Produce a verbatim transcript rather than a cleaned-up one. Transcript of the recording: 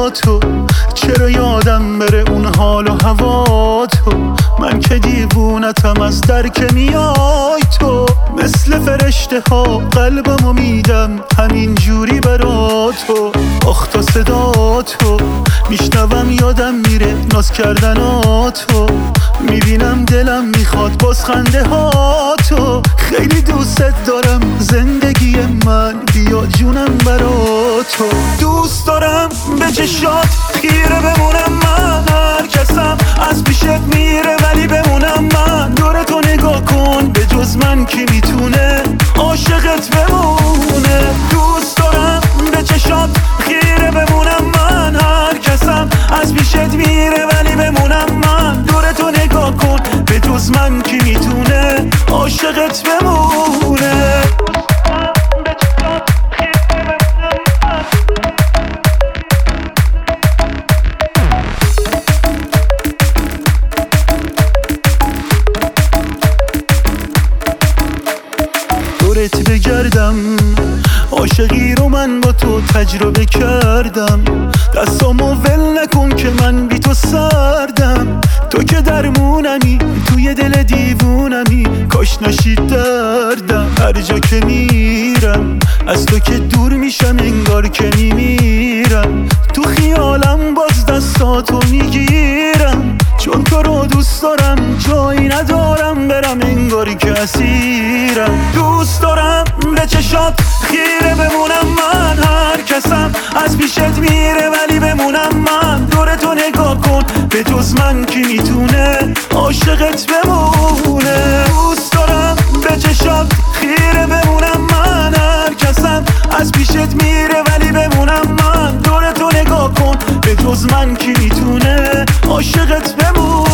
تو، چرا یادم بره اون حال و هوا تو. من که دیوونتم از در که میای تو، مثل فرشته ها قلبمو میدم همین جوری برا تو. آخ تا صدا تو میشنوم یادم میره ناز کردناتو، میبینم دلم میخواد باز خنده ها تو. خیلی دوست دارم زندگی من، بیا جونم برا تو. دوست دارم به چشات خیره بمونم من، هر کسم از پیشت میره ولی بمونم من. دور تو نگاه کن به جز من کی میتونه عاشقت بمونه. دوست دارم به چشات خیره بمونم من، هر کسم از پیشت میره ولی بمونم من. دور تو نگاه کن به جز من کی میتونه عاشقت بمونه. دورت بگردم عاشقی رو من با تو تجربه کردم، دستامو ول نکن که من بی تو سردم. تو که درمونمی توی دل دیوونمی، کاش نشید دردم. هر جا که میرم از تو که دور میشم انگار که میمیرم. تو خیالم باز دستاتو میگیرم، چون تو رو دوست دارم جایی ندارم برم انگاری که اسیرم. دوست دارم به چشات خیره بمونم من، هر کسم از پیشت میره ولی بمونم من. دور تو نگاه کن به جز من کی میتونه عاشقت بمونه. دوست دارم به چشات خیره بمونم من، هر کسم از پیشت میره ولی بمونم من. دور تو نگاه کن به جز من کی میتونه عاشقت بمونه.